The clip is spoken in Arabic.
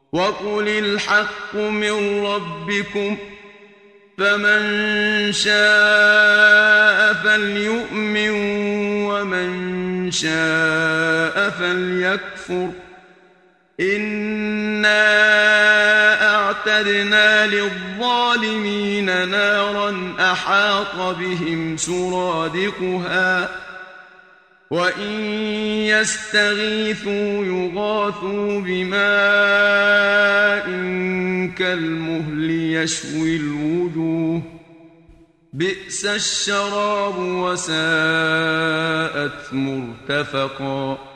وقل الحق من ربكم فمن شاء فليؤمن ومن شاء فليكفر إنا أعتدنا للظالمين نارا أحاط بهم سرادقها وإن يستغيثوا يغاثوا بماء كالمهل يشوي الوجوه بئس الشراب وساءت مرتفقا